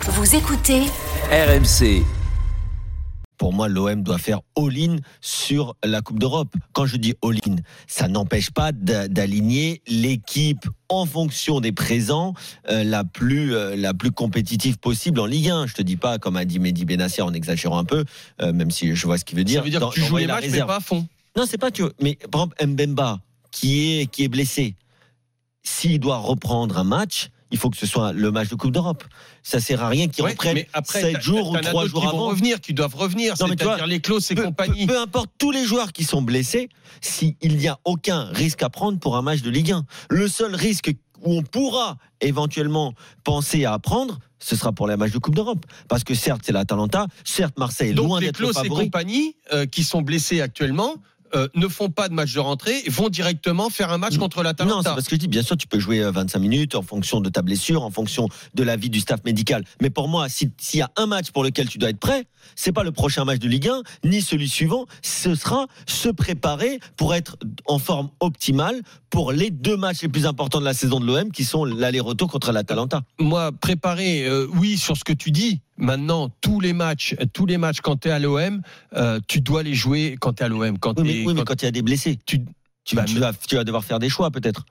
Vous écoutez RMC. Pour moi, l'OM doit faire all-in sur la Coupe d'Europe. Quand je dis all-in, ça n'empêche pas d'aligner l'équipe en fonction des présents la plus compétitive possible en Ligue 1. Je te dis pas, comme a dit Mehdi Benassia en exagérant un peu, même si je vois ce qu'il veut dire. Ça veut dire que tu joues les matchs, mais pas à fond. Non, c'est pas tu. Mais par exemple, Mbemba, qui est blessé, s'il doit reprendre un match, il faut que ce soit le match de Coupe d'Europe. Ça sert à rien qu'ils reprennent 7 jours ou 3 jours avant. Qui doivent revenir, non, c'est-à-dire les Klose et compagnie. Peu importe, tous les joueurs qui sont blessés, s'il n'y a aucun risque à prendre pour un match de Ligue 1. Le seul risque où on pourra éventuellement penser à prendre, ce sera pour les matchs de Coupe d'Europe. Parce que certes, c'est l'Atalanta, certes, Marseille est loin d'être le favori. Donc les Klose et compagnie qui sont blessés actuellement ne font pas de match de rentrée, vont directement faire un match contre l'Atalanta. Non, c'est parce que je dis, bien sûr, tu peux jouer 25 minutes en fonction de ta blessure, en fonction de l'avis du staff médical. Mais pour moi, s'il y a un match pour lequel tu dois être prêt, c'est pas le prochain match de Ligue 1, ni celui suivant, ce sera se préparer pour être en forme optimale pour les 2 matchs les plus importants de la saison de l'OM, qui sont l'aller-retour contre l'Atalanta. Moi, préparer, oui, sur ce que tu dis. Maintenant, tous les matchs quand tu es à l'OM, tu dois les jouer quand tu es à l'OM. Mais quand il y a des blessés, tu vas devoir faire des choix peut-être.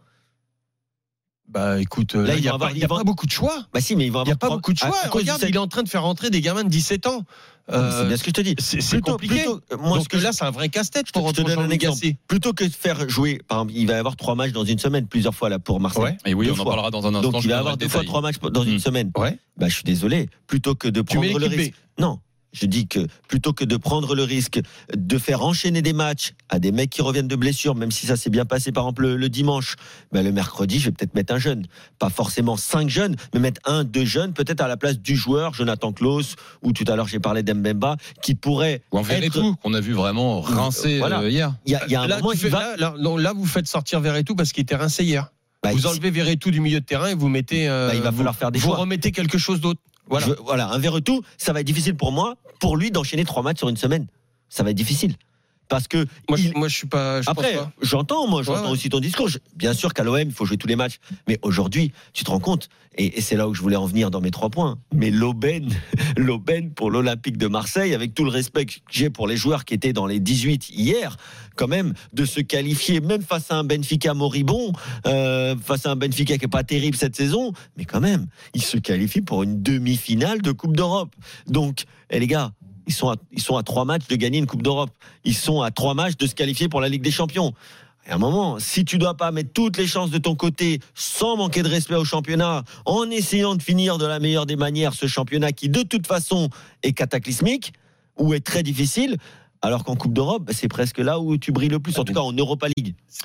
Bah écoute, là, il n'y a pas beaucoup de choix. Bah si, mais il n'y a pas beaucoup de choix. Regarde, il est en train de faire rentrer des gamins de 17 ans. C'est bien ce que je te dis. C'est compliqué. Donc là, c'est un vrai casse-tête pour rentrer dans le Gasset. Plutôt que de faire jouer, par exemple, il va y avoir 3 matchs dans une semaine, plusieurs fois là pour Marseille. Ouais. Et oui, on en parlera dans un instant. Donc il va y avoir 2 fois 3 matchs dans une semaine. Ouais. Bah je suis désolé. Plutôt que de prendre le risque. Non. Je dis que plutôt que de prendre le risque de faire enchaîner des matchs à des mecs qui reviennent de blessures, même si ça s'est bien passé par exemple le dimanche, ben le mercredi, je vais peut-être mettre un jeune. Pas forcément 5 jeunes, mais mettre 1-2 jeunes, peut-être à la place du joueur, Jonathan Klose, ou tout à l'heure j'ai parlé d'Mbemba, qui pourrait. Ou en Verretou, qu'on a vu vraiment rincer hier. Il y a un moment là, vous faites sortir Verretou parce qu'il était rincé hier. Vous enlevez Verretou du milieu de terrain et vous mettez. Il va falloir faire des choix. Vous remettez quelque chose d'autre. Voilà, un Verretou, ça va être difficile pour lui d'enchaîner 3 matchs sur une semaine. Ça va être difficile. Parce que moi je suis pas. Après, j'entends aussi ton discours. Bien sûr qu'à l'OM, il faut jouer tous les matchs. Mais aujourd'hui, tu te rends compte, et c'est là où je voulais en venir dans mes 3 points. Mais l'aubaine pour l'Olympique de Marseille, avec tout le respect que j'ai pour les joueurs qui étaient dans les 18 hier, quand même, de se qualifier, même face à un Benfica moribond, face à un Benfica qui est pas terrible cette saison, mais quand même, ils se qualifient pour une demi-finale de Coupe d'Europe. Donc, les gars, ils sont à 3 matchs de gagner une Coupe d'Europe. Ils sont à 3 matchs de se qualifier pour la Ligue des Champions. Et à un moment, si tu dois pas mettre toutes les chances de ton côté, sans manquer de respect au championnat, en essayant de finir de la meilleure des manières ce championnat qui de toute façon est cataclysmique ou est très difficile, alors qu'en Coupe d'Europe, c'est presque là où tu brilles le plus, en tout cas en Europa League.